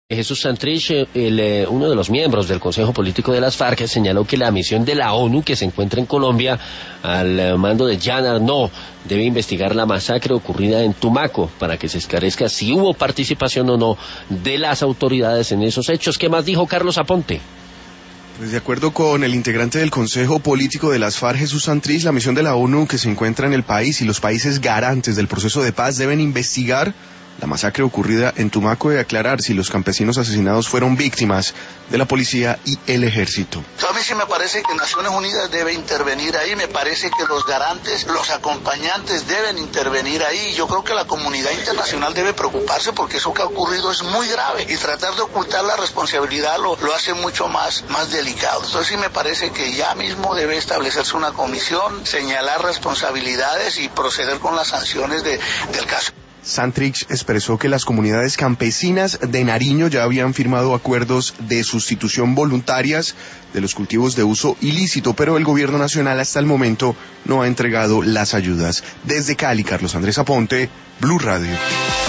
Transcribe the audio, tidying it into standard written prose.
Jesús Santrich, uno de los miembros del Consejo Político de las FARC, señaló que la misión de la ONU que se encuentra en Colombia al mando de Jean Arnaud debe investigar la masacre ocurrida en Tumaco para que se esclarezca si hubo participación o no de las autoridades en esos hechos. ¿Qué más dijo Carlos Aponte? Pues de acuerdo con el integrante del Consejo Político de las FARC, Jesús Santrich, la misión de la ONU que se encuentra en el país y los países garantes del proceso de paz deben investigar la masacre ocurrida en Tumaco y aclarar si los campesinos asesinados fueron víctimas de la policía y el ejército. A mí sí me parece que Naciones Unidas debe intervenir ahí, me parece que los garantes, los acompañantes deben intervenir ahí. Yo creo que la comunidad internacional debe preocuparse porque eso que ha ocurrido es muy grave y tratar de ocultar la responsabilidad lo hace mucho más delicado. Entonces sí me parece que ya mismo debe establecerse una comisión, señalar responsabilidades y proceder con las sanciones del caso. Santrich expresó que las comunidades campesinas de Nariño ya habían firmado acuerdos de sustitución voluntarias de los cultivos de uso ilícito, pero el gobierno nacional hasta el momento no ha entregado las ayudas. Desde Cali, Carlos Andrés Aponte, Blue Radio.